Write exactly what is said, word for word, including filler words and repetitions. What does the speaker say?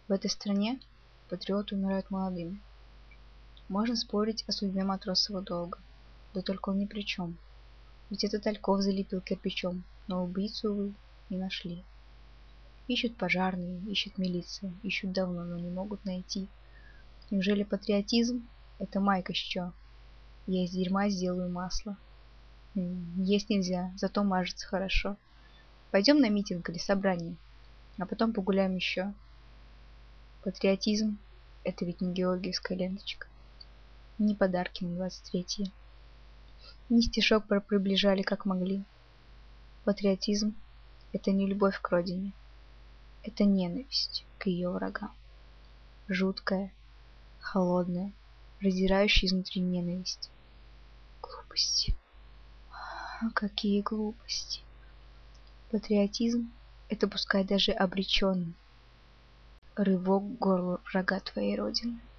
В этой стране патриоты умирают молодыми. Можно спорить о судьбе матросового долга, да только он ни при чем. Ведь это Тальков залепил кирпичом, но убийцу, увы, не нашли. Ищут пожарные, ищет милиция, ищут давно, но не могут найти. Неужели патриотизм — это майка с чё? Я из дерьма сделаю масло. М, Есть нельзя, зато мажется хорошо. Пойдем на митинг или собрание, а потом погуляем еще. Патриотизм — это ведь не георгиевская ленточка, не подарки на двадцать третье, не стишок про приближали как могли. Патриотизм — это не любовь к родине, это ненависть к ее врагам. Жуткая, холодная, раздирающая изнутри ненависть. Глупости. Какие глупости. Патриотизм — это пускай даже обреченный рывок к горлу врага твоей родины.